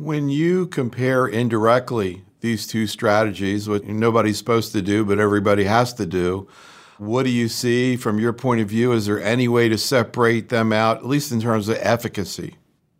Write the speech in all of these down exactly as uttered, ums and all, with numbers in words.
When you compare indirectly these two strategies, what nobody's supposed to do, but everybody has to do, what do you see from your point of view? Is there any way to separate them out, at least in terms of efficacy?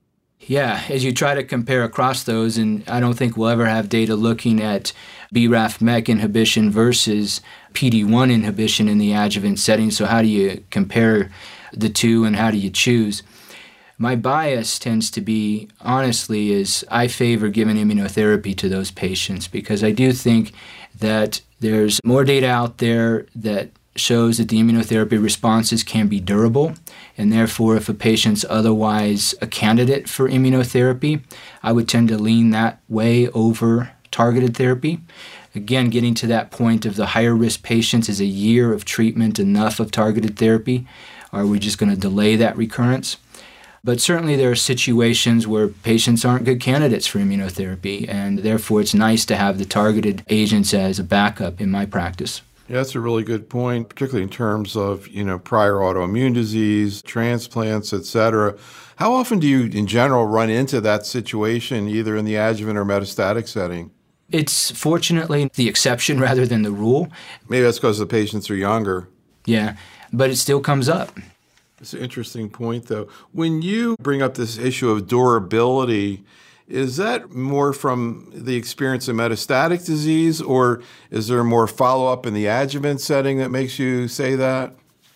Yeah, as you try to compare across those, and I don't think we'll ever have data looking at B R A F MEK inhibition versus P D one inhibition in the adjuvant setting, so how do you compare the two and how do you choose? My bias tends to be, honestly, is I favor giving immunotherapy to those patients because I do think that there's more data out there that shows that the immunotherapy responses can be durable, and therefore if a patient's otherwise a candidate for immunotherapy, I would tend to lean that way over targeted therapy. Again, getting to that point of the higher risk patients, is a year of treatment enough of targeted therapy? Or are we just going to delay that recurrence? But certainly there are situations where patients aren't good candidates for immunotherapy, and therefore it's nice to have the targeted agents as a backup in my practice. Yeah, that's a really good point, particularly in terms of, you know, prior autoimmune disease, transplants, et cetera. How often do you, in general, run into that situation, either in the adjuvant or metastatic setting? It's fortunately the exception rather than the rule. Maybe that's because the patients are younger. Yeah, but it still comes up. It's an interesting point, though. When you bring up this issue of durability, is that more from the experience of metastatic disease, or is there more follow-up in the adjuvant setting that makes you say that?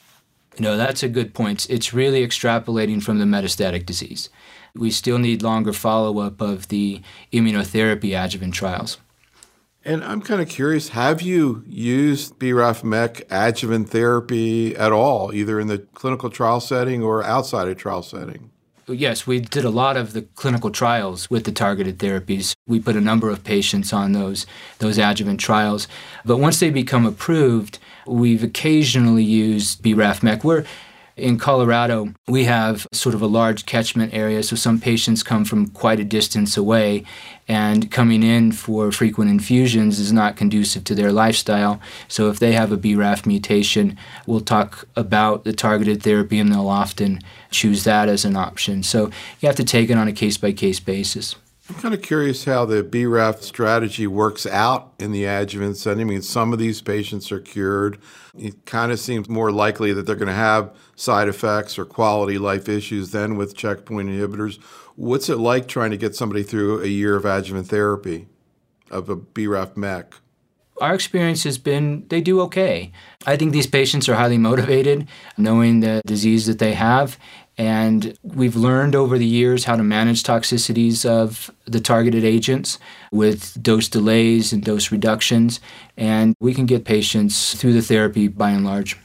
No, that's a good point. It's really extrapolating from the metastatic disease. We still need longer follow-up of the immunotherapy adjuvant trials. And I'm kind of curious, have you used B R A F MEK adjuvant therapy at all, either in the clinical trial setting or outside a trial setting? Yes, we did a lot of the clinical trials with the targeted therapies. We put a number of patients on those, those adjuvant trials. But once they become approved, we've occasionally used B R A F MEK. We're in Colorado, we have sort of a large catchment area, so some patients come from quite a distance away, and coming in for frequent infusions is not conducive to their lifestyle. So if they have a B R A F mutation, we'll talk about the targeted therapy, and they'll often choose that as an option. So you have to take it on a case-by-case basis. I'm kind of curious how the B R A F strategy works out in the adjuvant setting. I mean, some of these patients are cured. It kind of seems more likely that they're going to have side effects or quality life issues than with checkpoint inhibitors. What's it like trying to get somebody through a year of adjuvant therapy of a B R A F MEK? Our experience has been they do okay. I think these patients are highly motivated, knowing the disease that they have, and we've learned over the years how to manage toxicities of the targeted agents with dose delays and dose reductions, and we can get patients through the therapy by and large.